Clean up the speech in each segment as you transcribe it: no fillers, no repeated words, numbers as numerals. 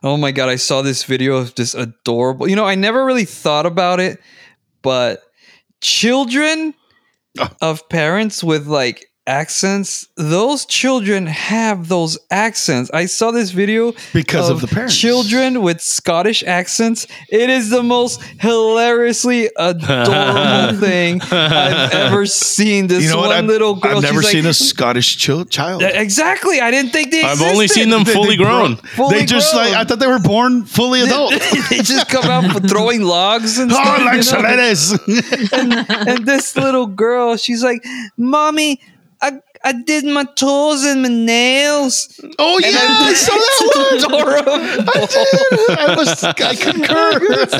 Oh my God, I saw this video of this adorable. I never really thought about it, but children of parents with like accents, those children have those accents. I saw this video because of the parents. Children with Scottish accents. It is the most hilariously adorable thing I've ever seen. This little girl. I've never seen a Scottish child. Exactly. I didn't think they existed. I've only seen them fully grown. I thought they were born fully adult. They just come out for throwing logs and stuff. Oh, like Soledes. And this little girl, she's like, Mommy, I did my toes and my nails. Oh, yeah. I saw that one. Adorable. I concur.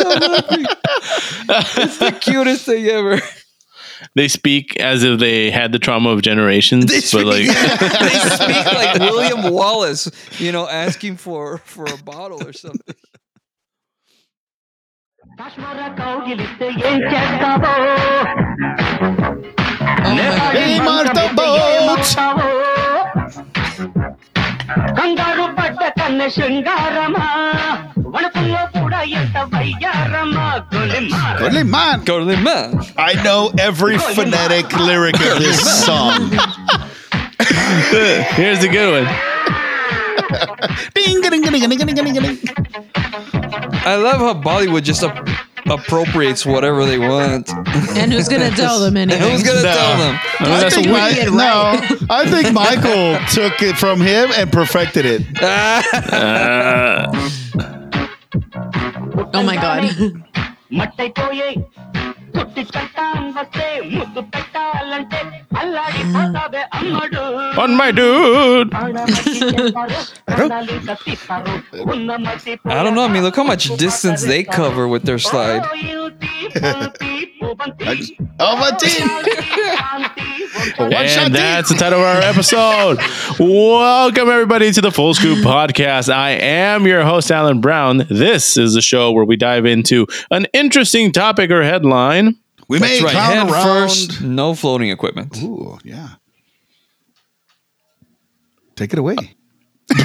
It's the cutest thing ever. They speak as if they had the trauma of generations. They speak like William Wallace, asking for a bottle or something. I know every phonetic lyric of this song. Here's the good one. I love how Bollywood just appropriates whatever they want. And who's going to tell them anyway? Who's going to tell them? I think Michael took it from him and perfected it. Oh my God. On my dude. I don't know. I mean, look how much distance they cover with their slide. And that's the title of our episode. Welcome, everybody, to the Full Scoop Podcast. I am your host, Alan Brown. This is the show where we dive into an interesting topic or headline. We may head around. First, no floating equipment. Ooh, yeah. Take it away. You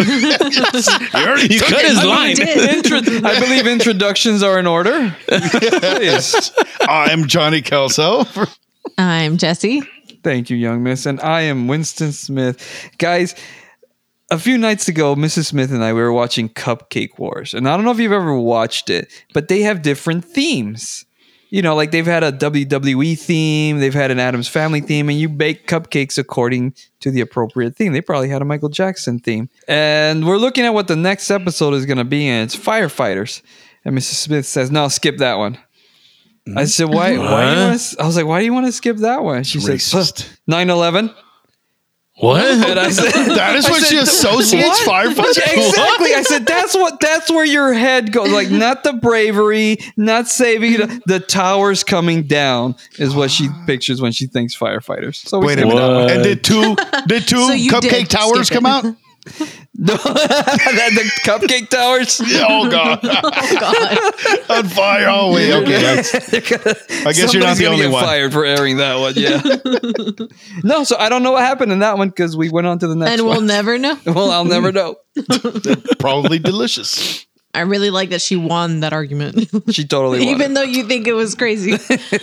cut his line. I believe introductions are in order. Please. I'm Johnny Kelso. I'm Jesse. Thank you, young miss. And I am Winston Smith. Guys, a few nights ago, Mrs. Smith and I, we were watching Cupcake Wars. And I don't know if you've ever watched it, but they have different themes. Like they've had a WWE theme, they've had an Addams Family theme, and you bake cupcakes according to the appropriate theme. They probably had a Michael Jackson theme. And we're looking at what the next episode is going to be, and it's firefighters. And Mrs. Smith says, no, skip that one. I said, why do you want to? I was like, why do you want to skip that one? She said, 9/11. What? And I said, that is what she associates firefighters. Exactly. I said, that's where your head goes. Like, not the bravery, not saving the towers coming down is what she pictures when she thinks firefighters. So wait a minute. And did two cupcake towers come out? No, the cupcake towers. Oh God! On fire! Oh wait, okay. I guess you're not the only one. Fired for airing that one. Yeah. No, so I don't know what happened in that one because we went on to the next. And we'll never know. Well, I'll never know. Probably delicious. I really like that she won that argument. She totally won. Even though you think it was crazy.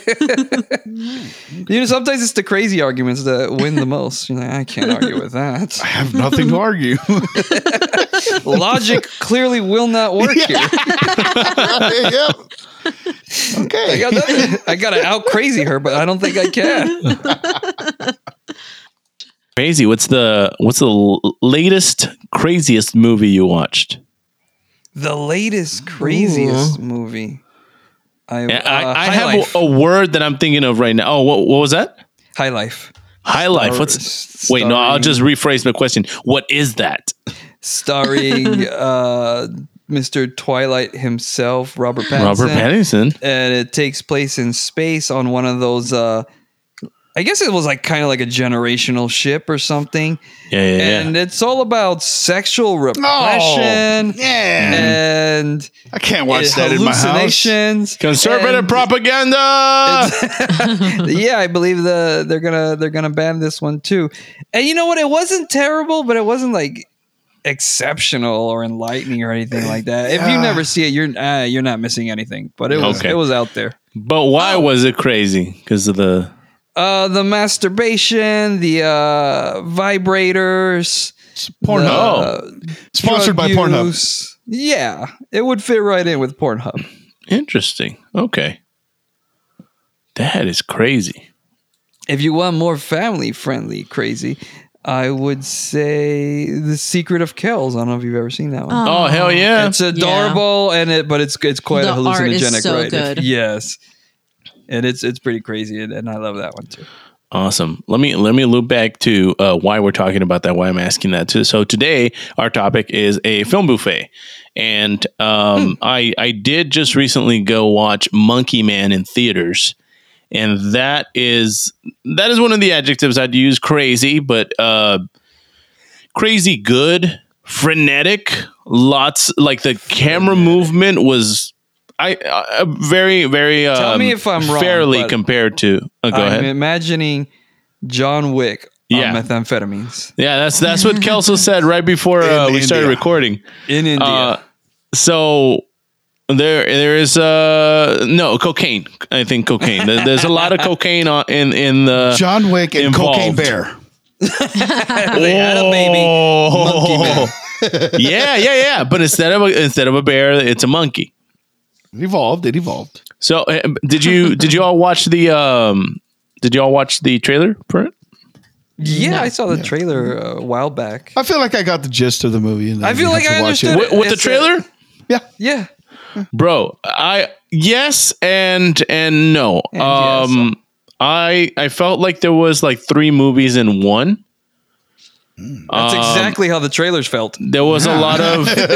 Sometimes it's the crazy arguments that win the most. You're like, I can't argue with that. I have nothing to argue. Logic clearly will not work here. Yep. Okay. I gotta out crazy her, but I don't think I can. Crazy. What's the latest craziest movie you watched? The latest craziest movie. I have a word that I'm thinking of right now. Oh, what was that? High Life. High Life. Wait, no, I'll just rephrase my question. What is that? Starring Mr. Twilight himself, Robert Pattinson. Robert Pattinson. And it takes place in space on one of those I guess it was like kind of like a generational ship or something. Yeah. And it's all about sexual repression. And I can't watch that in my house. Conservative propaganda. Yeah, I believe they're gonna ban this one too. And you know what? It wasn't terrible, but it wasn't like exceptional or enlightening or anything like that. If you never see it, you're not missing anything. But it was out there. But why was it crazy? Because of the masturbation, the vibrators, Pornhub. Sponsored by Pornhub. Yeah, it would fit right in with Pornhub. Interesting. Okay. That is crazy. If you want more family-friendly crazy, I would say The Secret of Kells. I don't know if you've ever seen that one. Oh, hell yeah. It's adorable, but it's quite The a hallucinogenic art is so ride. good. Yes. And it's pretty crazy, and I love that one too. Awesome. Let me loop back to why we're talking about that, why I'm asking that too. So today our topic is a film buffet. And I did just recently go watch Monkey Man in theaters. And that is one of the adjectives I'd use, crazy, but crazy good, frenetic, lots, like the camera movement was very, very Tell me if I'm wrong, fairly but compared to go I'm ahead. imagining John Wick on methamphetamines Yeah, that's what Kelso said right before we started recording. in India. So there is no cocaine. I think cocaine. There's a lot of cocaine in the John Wick and involved. Cocaine Bear. They had a baby. Monkey Man. yeah. But instead of a bear, it's a monkey. It evolved. So did you all watch the trailer for it? Yeah, I saw the trailer a while back. I feel like I got the gist of the movie. And I feel like I watch understood it. it. With the trailer? Yeah. Bro, yes and no. And yes. I felt like there was like 3 movies in one. That's exactly how the trailers felt. There was a lot of You're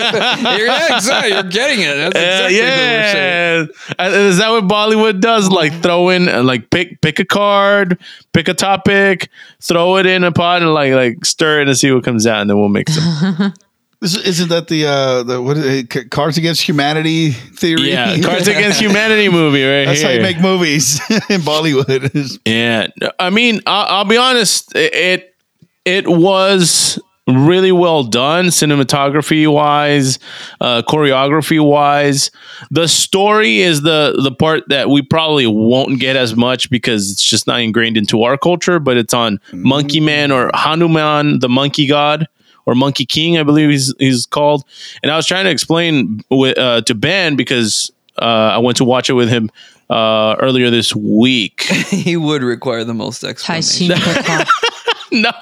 getting it. That's exactly what we're saying. Is that what Bollywood does? Like throw in like pick a card, pick a topic, throw it in a pot and like stir it and see what comes out, and then we'll mix it. Isn't that the what is it, Cards Against Humanity theory? Yeah, Cards Against Humanity movie right That's here. how you make movies in Bollywood. Yeah, I mean, I'll be honest. It was really well done, cinematography wise, choreography wise. The story is the part that we probably won't get as much because it's just not ingrained into our culture. But it's on Monkey Man or Hanuman, the monkey god. Or Monkey King, I believe he's called. And I was trying to explain to Ben because I went to watch it with him earlier this week. He would require the most explanation. No.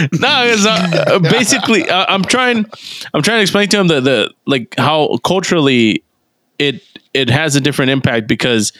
It's, basically, I'm trying to explain to him the like how culturally it has a different impact because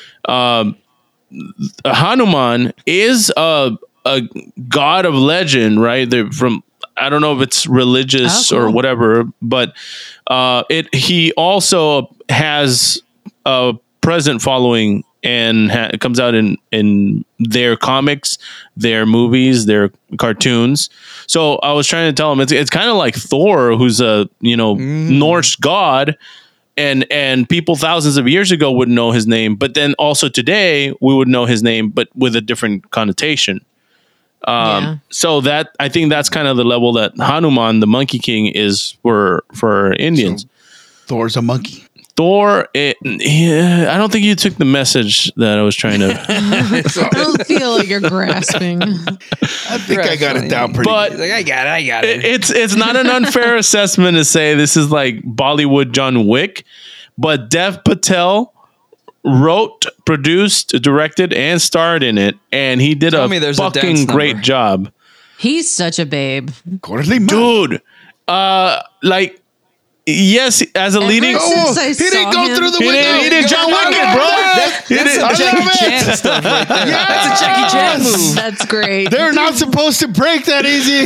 Hanuman is a god of legend, right? They're from. I don't know if it's religious or whatever, but he also has a present following and it comes out in their comics, their movies, their cartoons. So I was trying to tell him it's kind of like Thor, who's a Norse god, and people thousands of years ago would know his name, but then also today we would know his name, but with a different connotation. So that I think that's kind of the level that Hanuman, the Monkey King, is for Indians. So Thor's a monkey. Thor, I don't think you took the message that I was trying to. I don't feel like you're grasping. I think I got it down pretty But good. Like, I got it. It's not an unfair assessment to say this is like Bollywood John Wick, but Dev Patel wrote, produced, directed, and starred in it, and he did Tell me there's a fucking dance great number. job, He's such a babe. Quarterly man. dude. Like, yes, as a leading. since I he didn't saw go him- through the He window. did John Wick, bro. That's some Jackie Chan stuff right there. That's a Jackie Chan move. That's great. They're not supposed to break that easy.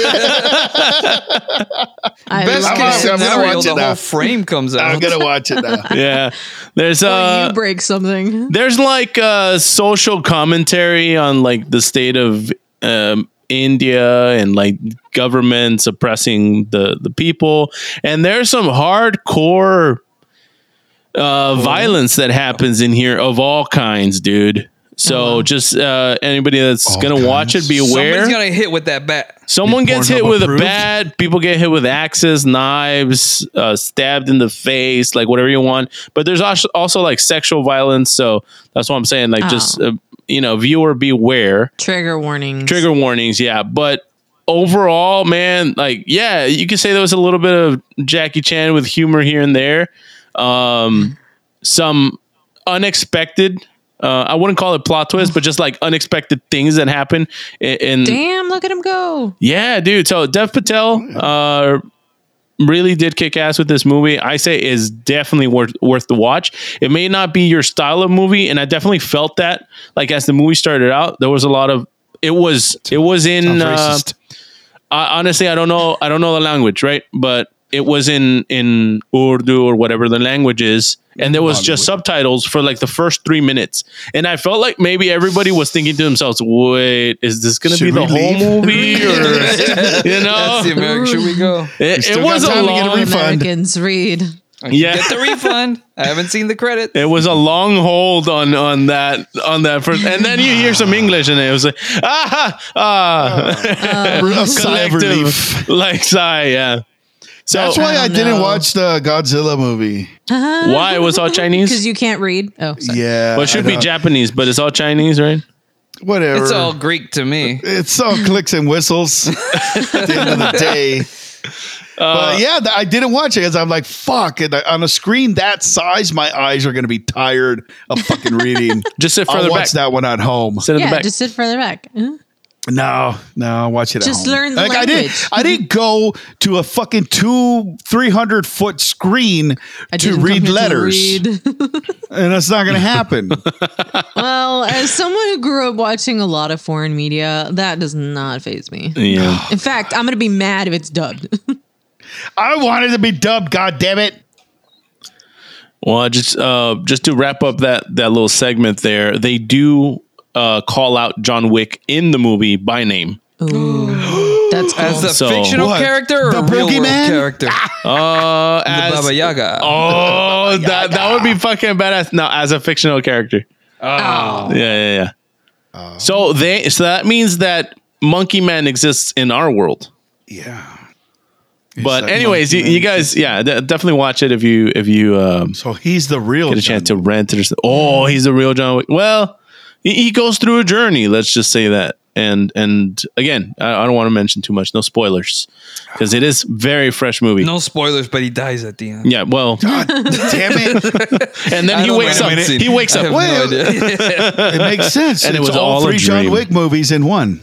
I Best love case it. I'm gonna scenario, watch the it now. whole frame comes out. I'm gonna watch it now. Yeah, there's Or you break something. there's like social commentary on like the state of India and like government suppressing the people, and there's some hardcore violence that happens in here of all kinds, dude. So just anybody that's All gonna watch it, guns. be aware. Somebody's gonna hit with that bat. Someone gets hit Pornhub with approved? a bat. People get hit with axes, knives, stabbed in the face, like whatever you want. But there's also like sexual violence. So that's what I'm saying. Like just viewer beware. Trigger warnings. Trigger warnings, yeah. But overall, man, like yeah, you could say there was a little bit of Jackie Chan with humor here and there. Some unexpected. I wouldn't call it plot twist, but just like unexpected things that happen. Damn, look at him go. Yeah, dude. So Dev Patel really did kick ass with this movie. I say is definitely worth the watch. It may not be your style of movie, and I definitely felt that. Like as the movie started out, there was a lot of it was in. Sounds racist. Honestly, I don't know the language, right? But it was in Urdu or whatever the language is. And there was just subtitles for like the first 3 minutes. And I felt like maybe everybody was thinking to themselves, wait, is this going to be Should the we whole leave? movie? Or, you know, That's the American. Should we go? it still was got a time to get a long, refund. Americans read. yeah. Get the refund. I haven't seen the credit. It was a long hold on that first, and then you hear some English and it was like A sigh of relief. like sigh, yeah. So That's why I Oh, didn't no. watch the Godzilla movie. why it was all Chinese? Because you can't read. Oh, sorry. Yeah. Well, it should I be know. Japanese, but it's all Chinese, right? Whatever. It's all Greek to me. It's all clicks and whistles at the end of the day. But yeah, I didn't watch it because I'm like, fuck. And on a screen that size, my eyes are going to be tired of fucking reading. Just sit I'll further watch back. that one at home. Sit in the Yeah, back. just sit further back. No, I'll watch it Just at home. learn the I language. I didn't go to a fucking 300 foot screen I to didn't read come here letters. read. And that's not going to happen. Well, as someone who grew up watching a lot of foreign media, that does not faze me. Yeah. In fact, I'm going to be mad if it's dubbed. I wanted to be dubbed, God damn it. Well, just to wrap up that little segment there, they do call out John Wick in the movie by name. Ooh, that's cool. As a So- fictional What? character or The a real world boogeyman? character? The As Baba Yaga. oh, that would be fucking badass. No, as a fictional character. Oh. Yeah. So that means that Monkey Man exists in our world. Yeah. But that anyways, Monkey Man you guys, yeah, definitely watch it if you So he's the real get a chance John to rent it or something. Oh, he's the real John Wick. Well, he goes through a journey. Let's just say that. And again, I don't want to mention too much. No spoilers, because it is very fresh movie. No spoilers, but he dies at the end. Yeah, well, God damn it. and then I he don't wakes know. up. I haven't seen- He wakes I have up. no idea. It makes sense. And it It's was all all a three John dream. Wick movies in one.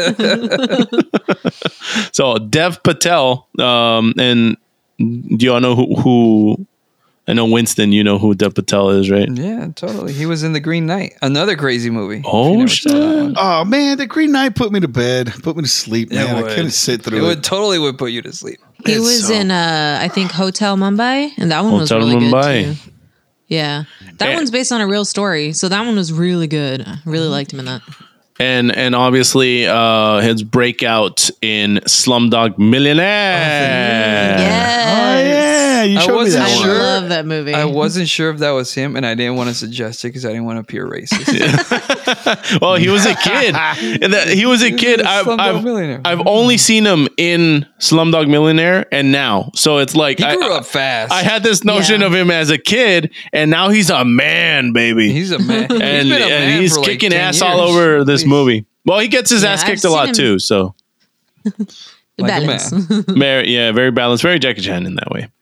So Dev Patel, and do y'all know who? I know Winston. You know who Dev Patel is, right? Yeah, totally. He was in The Green Knight, another crazy movie. Oh, If you never saw that shit. one. Oh man, the Green Knight put me to bed, put me to sleep, man. I would. couldn't sit It through would it. totally would put you to sleep. He It's was so- in, I think, Hotel Mumbai, and that one Hotel was really Mumbai. good too. Yeah, that Yeah. one's based on a real story, so that one was really good. I really liked him in that. And obviously his breakout in Slumdog Millionaire. Oh Yes, yeah, you I showed me wasn't that I one. sure. love that movie. I wasn't sure if that was him, and I didn't want to suggest it because I didn't want to appear racist. Well, he was a kid. He was a kid. Slumdog Millionaire. I've only seen him in Slumdog Millionaire and now. So it's like He grew up fast. I had this notion Yeah. of him as a kid, and now he's a man, baby. He's a man. and been a man he's for like kicking 10 ass years. all over this Please. movie. Well, he gets his Yeah, ass I've kicked a seen lot him. too. So The Like a balance. very balanced, very Jackie Chan in that way.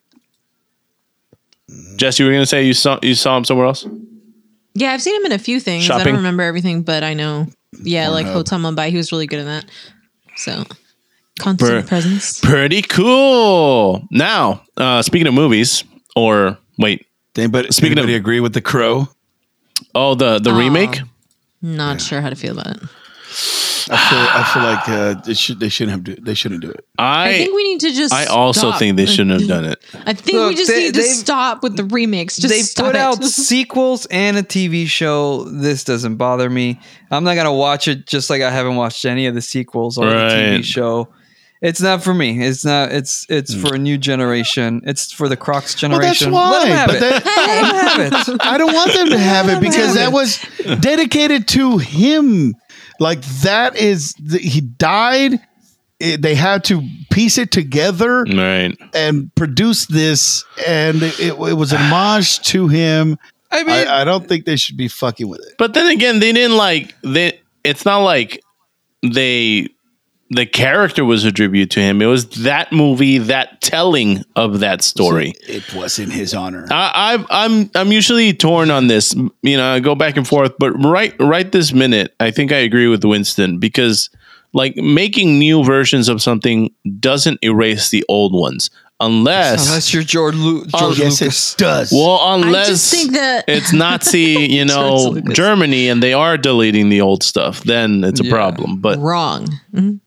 Jess, you were gonna say you saw him somewhere else? Yeah, I've seen him in a few things. I Shopping? don't remember everything, but I know. Yeah, like Pornhub. Hotel Mumbai, he was really good in that. So, constant presence. Pretty cool. Now, speaking of movies, or wait, Anybody, Speaking of- anybody agree with The Crow? the remake. Not sure how to feel about it. I feel like they shouldn't do it. I think we need to just. I also stop. think they shouldn't have done it. I think we Look, just need to they've- stop with the remakes. Just They stop put it. out sequels and a TV show. This doesn't bother me. I'm not gonna watch it just like I haven't watched any of the sequels or the TV Right. show. It's not for me. It's not. It's for a new generation. It's for the Crocs generation. Well, that's why. Let But them have it. I don't want them to have it because that was dedicated to him. Like that is he died. They had to piece it together Right. and produce this, and it was an homage to him. I mean, I don't think they should be fucking with it. But then again, they didn't it's not like the character was a tribute to him. It was that movie, that telling of that story. It was in his honor. I'm usually torn on this. You know, I go back and forth, but right this minute, I think I agree with Winston because like making new versions of something doesn't erase the old ones unless you're George Yes, Lucas. it does. well I unless just think that it's Nazi, George Lucas. Germany, and they are deleting the old stuff, then it's a Yeah. problem. But wrong. Mhm.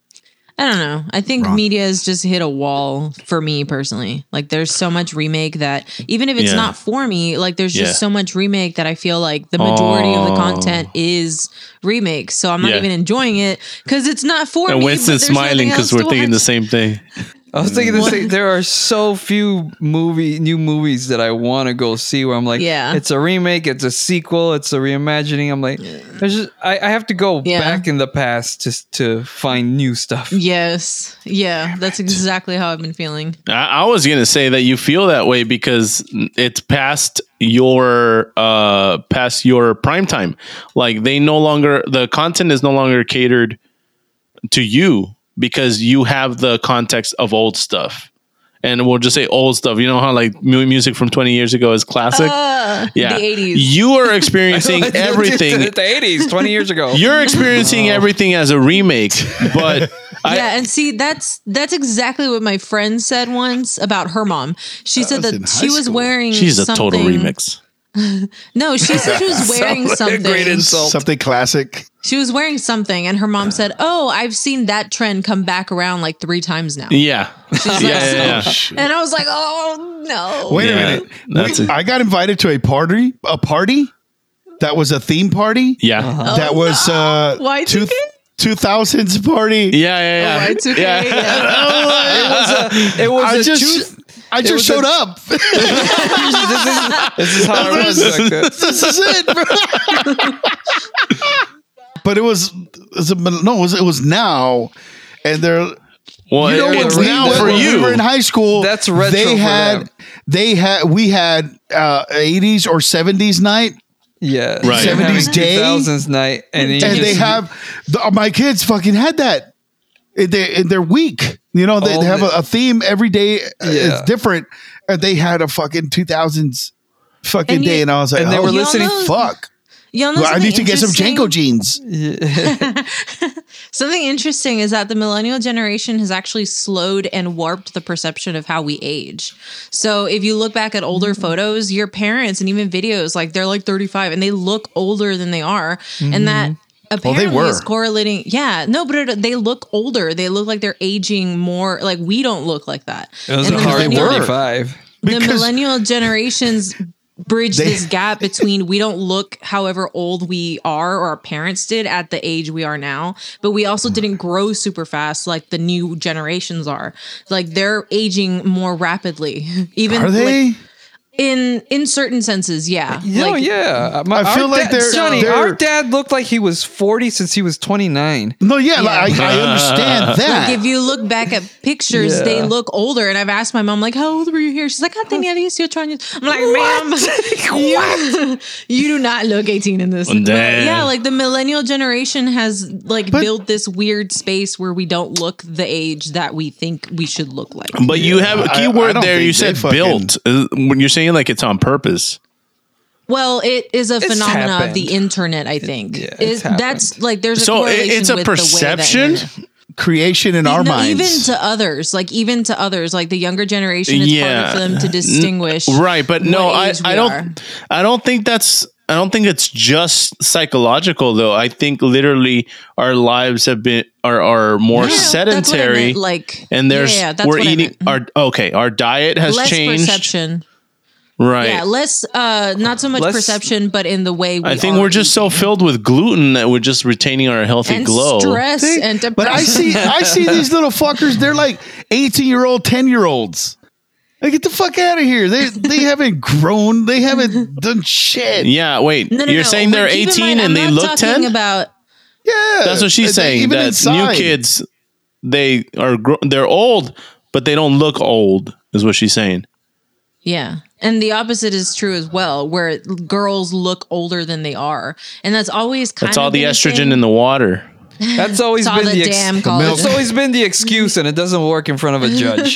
I don't know. I think media has just hit a wall for me personally. Like there's so much remake that even if it's Yeah. not for me, like there's Yeah. just so much remake that I feel like the majority of the content is remakes. So I'm not Yeah. even enjoying it because it's not for me. and but Winston's there's smiling nothing because else we're to thinking the watch. same thing. I was thinking the same. There are so few new movies that I want to go see where I'm like, Yeah. it's a remake, it's a sequel, it's a reimagining. I'm like, there's just I have to go Yeah. back in the past just to find new stuff. Yes. Yeah. That's exactly how I've been feeling. I was gonna say that you feel that way because it's past your prime time. Like the content is no longer catered to you because you have the context of old stuff. And we'll just say old stuff. You know how like music from 20 years ago is classic? Yeah. The 80s. You are experiencing everything. The 80s, 20 years ago. You're experiencing everything as a remake, but Yeah, and see, that's exactly what my friend said once about her mom. She said was in that high she was school. wearing she's a total something- remix. No, she said she was wearing Sounds like a great something. insult. Something classic. She was wearing something, and her mom said, "Oh, I've seen that trend come back around like 3 times now." Yeah. She's like, yeah. And I was like, "Oh no!" Wait Yeah, a minute. that's it. I got invited to a party that was a theme party. Yeah. That was Y2K? 2000s party. Yeah. Y2K, Yeah. It was I just was showed a- up. this is how it was back then. This is it, bro. But it was now, and they're Well, you know what it's we- now when for we you. were in high school. That's retro They for had them. we had 80s or 70s night. Yeah, Right. 70s day. 2000s night, and And they have my kids fucking had that in their week. You know, they All have the- a theme every day. Yeah. It's different. And they had a fucking 2000s fucking And you- day, and I was like, and they were oh, listening- Fuck. Y'all know Well, I need to get some interesting? Janko jeans. Something interesting is that the millennial generation has actually slowed and warped the perception of how we age. So if you look back at older photos, your parents and even videos, like they're like 35 and they look older than they are. And that apparently were. is correlating. Yeah, no, but they look older. They look like they're aging more. Like we don't look like that. it was And a the hard millennial- 35. the Because- millennial generations bridge They- this gap between we don't look however old we are or our parents did at the age we are now, but we also didn't grow super fast like the new generations are. Like they're aging more rapidly. Even Are they? like, in certain senses, yeah. Yeah, Like, yeah. I feel like they're- Johnny. they're- Our dad looked like he was 40 since he was 29. No, yeah, like, I understand that. Like if you look back at pictures, Yeah. they look older. And I've asked my mom, like, how old were you here? She's like, I tenía 18 años. I'm like, ma'am, you do not look 18 in this. But Damn. yeah, like the millennial generation has like built this weird space where we don't look the age that we think we should look like. But you have a I key word don't there. think You they said fucking- built. When you're saying like it's on purpose. Well, it is a phenomenon of happened. the internet, I think. Yeah, it's That's like there's a So correlation it's a with the way that perception. internet- Creation in our no, minds. even to others, like the younger generation, it's Yeah. harder for them to distinguish. Right, but no, what I age we are. don't think it's just psychological though. I think literally our lives have been are more Yeah, that's what I sedentary, meant, like, and there's yeah, that's we're what I eating meant. our diet has Less changed. perception. Right. Yeah, less, not so much Less- perception, but in the way we I think are we're just so eating. filled with gluten that we're just retaining our healthy and glow. stress See? and depression. But I see these little fuckers. They're like 18-year-old, 10-year-olds. Like, get the fuck out of here. They haven't grown. They haven't done shit. Yeah, wait. No, You're saying but they're keep in 18 mind, and I'm they not look talking 10? About Yeah. That's what she's saying. Even That inside. new kids, they're old, but they don't look old, is what she's saying. yeah, and the opposite is true as well, where girls look older than they are, and that's always kind That's of all the been a estrogen thing. in the water. That's always It's all been the the damn ex- collagen. It's always been the excuse, and it doesn't work in front of a judge.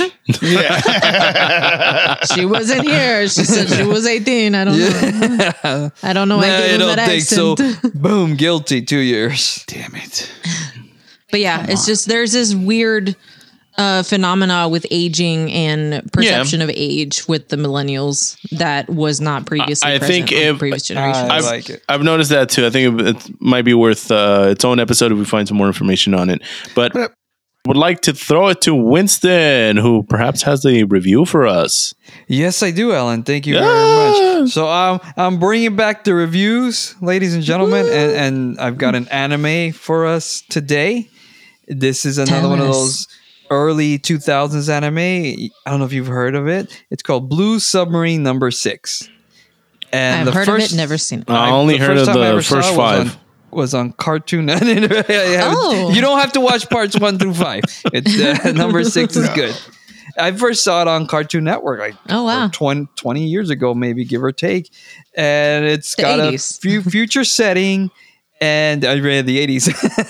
She wasn't here. She said she was 18. I don't know. I don't know. I Nah, gave I him don't that think so. accent. Boom, guilty, 2 years. Damn it. But yeah, it's just there's this weird phenomena with aging and perception of age with the millennials that was not previously I present think with if- previous generations. I like it. I've noticed that too. I think it might be worth its own episode if we find some more information on it. But I would like to throw it to Winston, who perhaps has a review for us. Yes, I do, Alan. Thank you Yeah. very much. So I'm bringing back the reviews, ladies and gentlemen, and I've got an anime for us today. This is another Tell one of us. those early 2000s anime. I don't know if you've heard of it. It's called Blue Submarine Number 6. And I've the heard first, of it, never seen it. I only the heard first of time I the ever saw first it was 5. was on Cartoon. Oh. You don't have to watch parts 1 through 5. It's number 6 is good. I first saw it on Cartoon Network like Oh, wow. 20 years ago, maybe, give or take. And it's The got 80s. a future setting, and I read the 80s.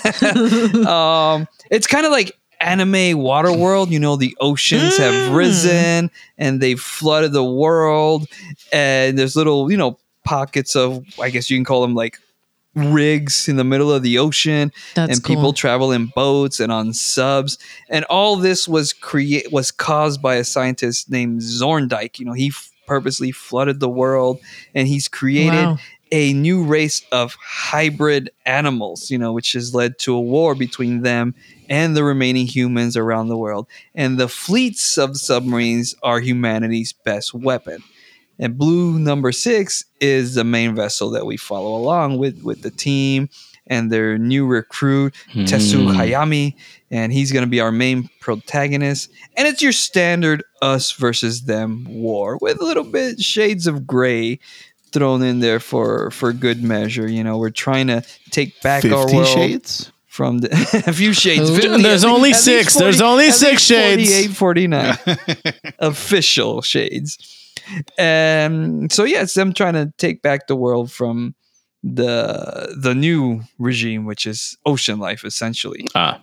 It's kind of like anime water world. You know, the oceans have risen and they've flooded the world, and there's little, pockets of, I guess you can call them like rigs in the middle of the ocean. That's and people cool. travel in boats and on subs, and all this was caused by a scientist named Zorndike. He purposely flooded the world, and he's created Wow. a new race of hybrid animals, which has led to a war between them and the remaining humans around the world. And the fleets of submarines are humanity's best weapon. And Blue Number 6 is the main vessel that we follow along with the team and their new recruit, Tetsu Hayami. And he's going to be our main protagonist. And it's your standard us versus them war with a little bit shades of gray thrown in there for good measure. We're trying to take back our 50 world Shades? from a few shades. Ooh. 50, There's at only least 6. 40, There's only at 6 least shades. 48, 49 official shades. And so it's them trying to take back the world from the new regime, which is ocean life, essentially.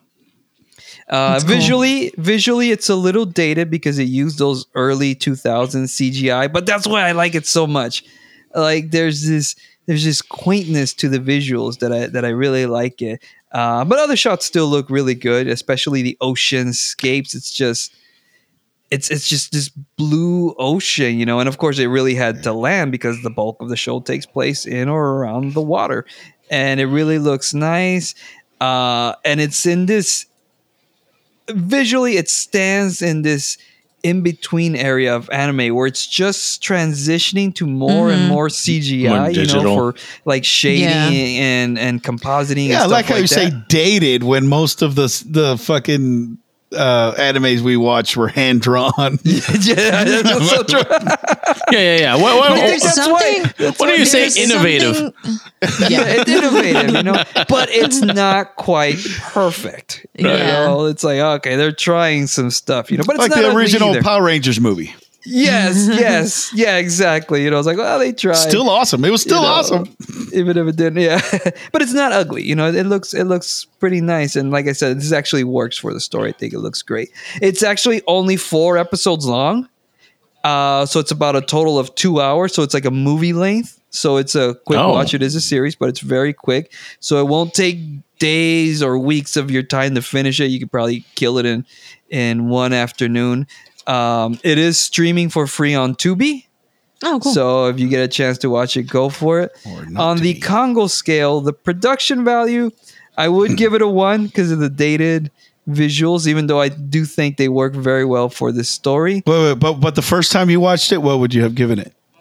That's cool. Visually, it's a little dated because it used those early 2000s CGI, but that's why I like it so much. Like there's this quaintness to the visuals that I really like it. But other shots still look really good, especially the oceanscapes. It's just this blue ocean, and of course it really had to land because the bulk of the show takes place in or around the water, and it really looks nice. And it's in this visually, it stands in this in-between area of anime where it's just transitioning to more and more CGI, More digital. for like shading Yeah. and compositing. Yeah, and like stuff how you say that. dated when most of the fucking animes we watched were hand drawn. Yeah, that's so true. Yeah. But there's that's something. What do you say? there's Innovative. something- Yeah, it's innovative, but it's not quite perfect. Yeah. It's like, okay, they're trying some stuff, but it's Like not the ugly original either. Power Rangers movie. Yes, yeah, exactly. It's like, well, they tried. Still awesome. It was still awesome. Even if it didn't, yeah. But it's not ugly. It looks pretty nice. And like I said, this actually works for the story. I think it looks great. It's actually only 4 episodes long. So it's about a total of 2 hours. So it's like a movie length. So it's a quick watch. It is a series, but it's very quick. So it won't take days or weeks of your time to finish it. You could probably kill it in one afternoon. It is streaming for free on Tubi. Oh, cool. So if you get a chance to watch it, go for it. Or not On the Tubi. Congo scale, the production value, I would give it a 1 because of the dated visuals, even though I do think they work very well for this story. But the first time you watched it, what would you have given it?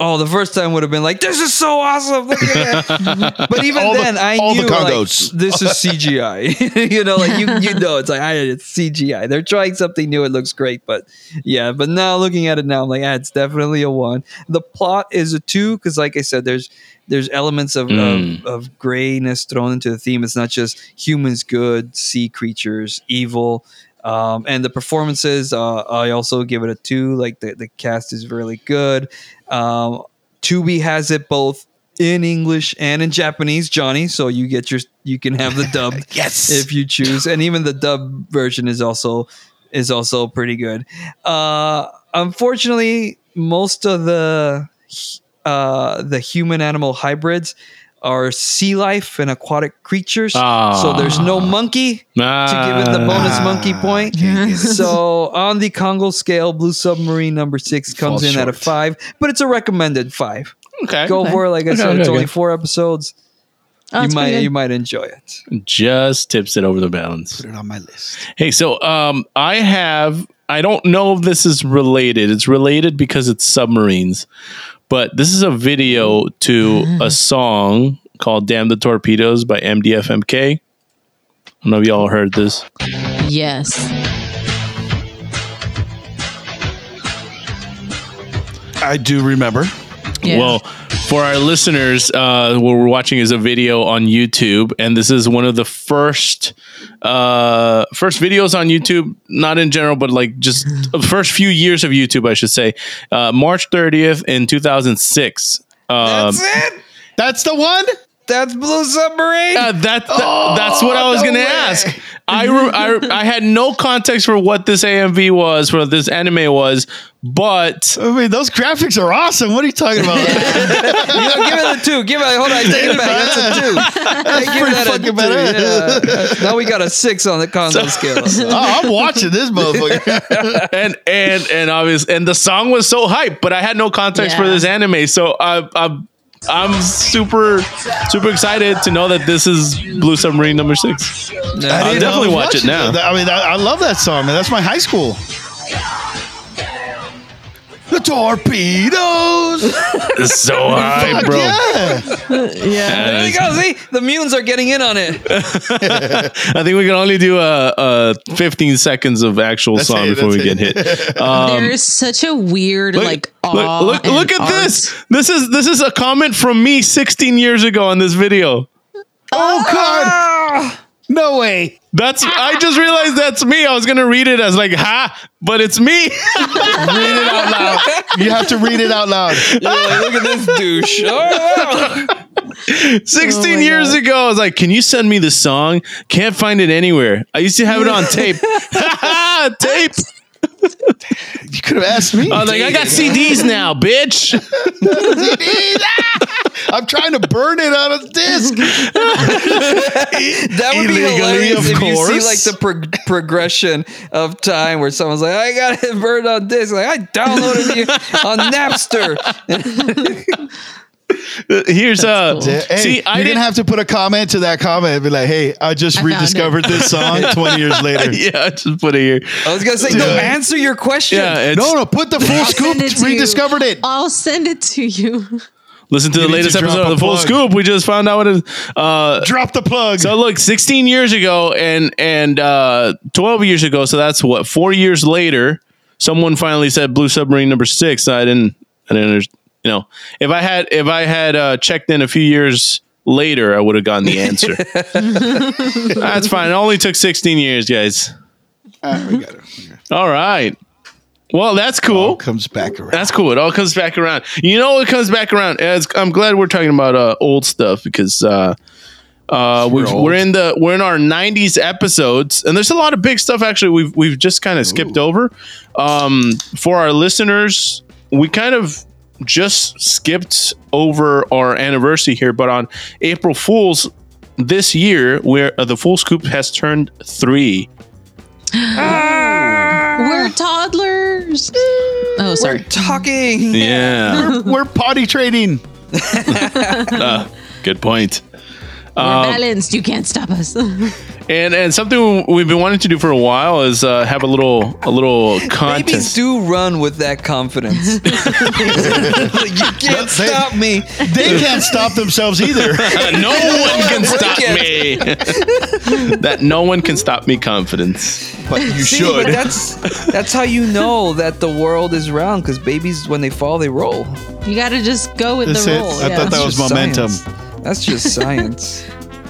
Oh, the first time would have been like, this is so awesome. Look at that. But even then, I knew like, this is CGI. You know, like you know, it's like it's CGI. They're trying something new. It looks great, but yeah. But now looking at it now, I'm like, it's definitely a 1. The plot is a 2 because, like I said, there's elements of grayness thrown into the theme. It's not just humans good, sea creatures evil. And the performances, I also give it a 2. Like the cast is really good. Tubi has it both in English and in Japanese, Johnny. So you can have the dub yes, if you choose, and even the dub version is also pretty good. Unfortunately, most of the human animal hybrids are sea life and aquatic creatures. So there's no monkey to give it the bonus monkey point. So on the Congo scale, Blue Submarine number 6 comes in at a 5, but it's a recommended 5. Okay. Go for it. Like I said, it's only 4 episodes. Oh, You might enjoy it. Just tips it over the balance. Put it on my list. Hey, so I don't know if this is related. It's related because it's submarines. But this is a video to a song called Damn the Torpedoes by MDFMK. I don't know if y'all heard this. Yes. I do remember. Yeah. Well, for our listeners, what we're watching is a video on YouTube, and this is one of the first videos on YouTube, not in general, but like just the first few years of YouTube, I should say. March 30th in 2006. That's it. That's the one. That's Blue Submarine. That's what I was going to ask. I had no context for what this AMV was, for what this anime was, but I mean, those graphics are awesome. What are you talking about? Give it a 2. Hold on, take it back. That's a 2. That's pretty fucking better. Yeah. Now we got a 6 on the console scale. I'm watching this motherfucker. and obviously, and the song was so hype, but I had no context for this anime, so I'm super excited to know that this is Blue Submarine number 6. I'll definitely watch it now. I mean, I love that song, man. That's my high school. The torpedoes. It's so high, bro. Yeah. There you go. See, the Munes are getting in on it. I think we can only do 15 seconds of actual song before we get hit. There's such a weird Look at this. This is a comment from me 16 years ago on this video. Oh God. No way. I just realized that's me. I was gonna read it as like but it's me. Read it out loud. You have to read it out loud. Like, look at this douche. Oh, wow. 16 years ago, I was like, can you send me the song? Can't find it anywhere. I used to have it on tape. Tape. You could have asked me. I was like, I got CDs now, bitch. I'm trying to burn it on a disc. That would be hilarious if you see like the progression of time where someone's like, I got it burned on disc. Like, I downloaded you on Napster. Here's cool. See, you're gonna have to put a comment to that comment and be like, hey, I just rediscovered this song 20 years later. Yeah, just put it here. I was gonna say, no, answer your question. Yeah, no, put the full scoop. Rediscovered it. I'll send it to you. Listen to the latest episode of The Full Scoop. We just found out what it is. Drop the plug. So look, 16 years ago and 12 years ago. So that's what, 4 years later, someone finally said Blue Submarine number 6. I didn't understand. You know, if I had checked in a few years later, I would have gotten the answer. That's fine. It only took 16 years, guys. We got it. All right. Well, that's cool. All comes back around. That's cool. It all comes back around. You know what comes back around? I'm glad we're talking about old stuff because we're in our 90s episodes, and there's a lot of big stuff actually we've just kind of skipped over. For our listeners, we kind of just skipped over our anniversary here, but on April Fool's this year, where the Full Scoop has turned 3. We're toddlers. Oh, sorry. We're talking. Yeah. We're potty trading. Good point. We're balanced. You can't stop us. And something we've been wanting to do for a while is have a little Babies contest. do run with that confidence. You can't stop me. They can't stop themselves either. No one can stop Break me. That no one can stop me confidence. But you See, should. but that's how you know that the world is round, because babies, when they fall, they roll. You got to just go with That's the it. roll. I thought that was just momentum. science. That's just science.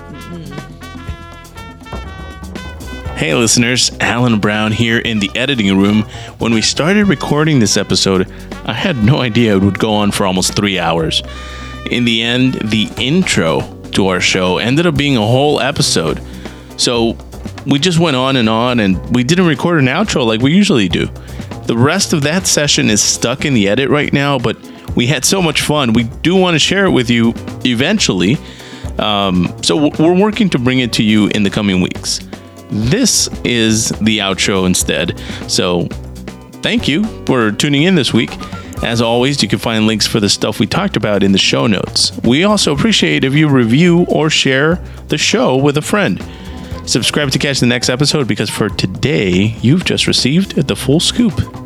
Hey listeners, Alan Brown here in the editing room. When we started recording this episode, I had no idea it would go on for almost 3 hours. In the end, the intro to our show ended up being a whole episode. So we just went on and we didn't record an outro like we usually do. The rest of that session is stuck in the edit right now, but we had so much fun. We do want to share it with you eventually. So we're working to bring it to you in the coming weeks. This is the outro instead. So thank you for tuning in this week. As always, you can find links for the stuff we talked about in the show notes. We also appreciate if you review or share the show with a friend. Subscribe to catch the next episode, because for today, you've just received the full scoop.